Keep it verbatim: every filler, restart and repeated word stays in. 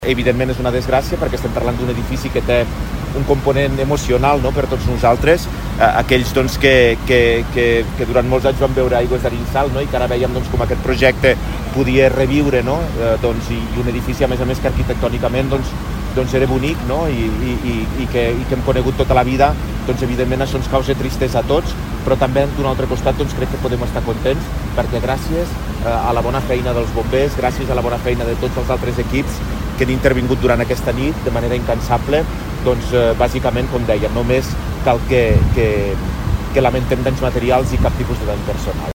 Evidentment és una desgràcia perquè estem parlant d'un edifici que té un component emocional, no?, per tots nosaltres, eh, aquells doncs, que, que, que, que durant molts anys van veure Aigües d'Arinsal, no?, i que ara veiem doncs, com aquest projecte podia reviure, no?, eh, doncs, i, i un edifici, a més a més, que arquitectònicament doncs, doncs era bonic, no?, I, i, i, i, que, i que hem conegut tota la vida, doncs evidentment això ens causa tristesa a tots, però també d'un altre costat doncs, crec que podem estar contents perquè gràcies eh, a la bona feina dels bombers, gràcies a la bona feina de tots els altres equips que han intervingut durant aquesta nit de manera incansable, doncs eh, bàsicament, com deia, només cal que, que, que lamentem danys materials i cap tipus de dany personal.